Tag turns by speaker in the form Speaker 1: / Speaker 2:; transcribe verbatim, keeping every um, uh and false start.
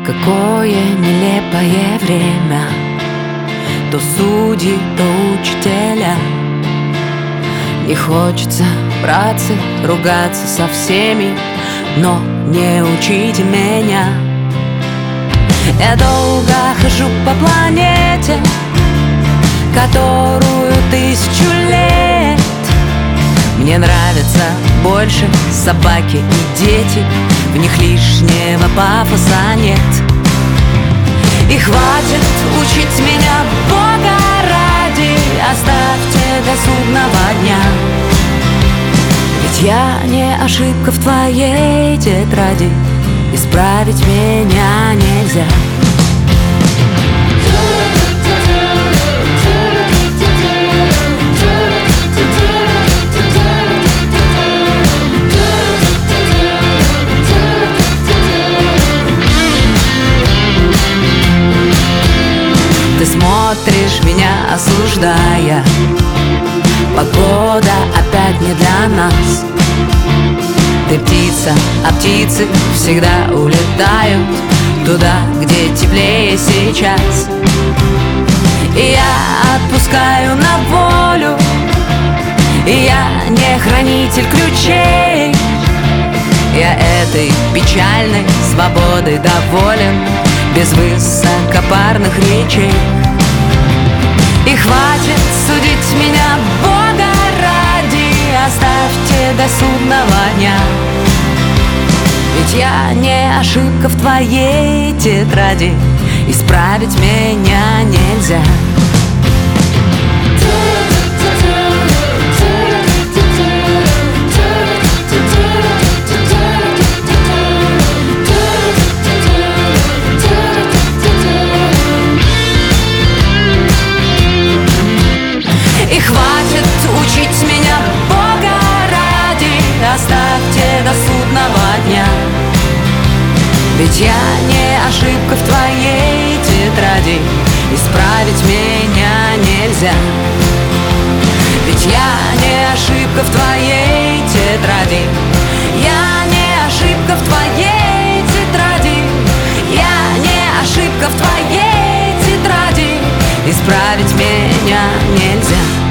Speaker 1: Какое нелепое время, то судьи, то учителя. Не хочется браться, ругаться со всеми, но не учите меня. Я долго хожу по планете, которую тысячу лет. Мне нравятся больше собаки и дети, в них лишнего пафоса нет. И хватит учить меня, Бога ради, оставьте до судного дня. Ведь я не ошибка в твоей тетради, исправить меня нельзя. Ты смотришь меня, осуждая. Погода опять не для нас. Ты птица, а птицы всегда улетают туда, где теплее сейчас. И я отпускаю на волю, и я не хранитель ключей. Я этой печальной свободой доволен, без высокопарных речей. И хватит судить меня, Бога ради, оставьте до судного дня. Ведь я не ошибка в твоей тетради, исправить меня нельзя. И хватит учить меня, Бога ради, оставьте до судного дня. Ведь я не ошибка в твоей тетради, исправить меня нельзя. Ведь я не ошибка в твоей тетради, я не ошибка в твоей тетради, я не ошибка в твоей тетради, исправить меня нельзя.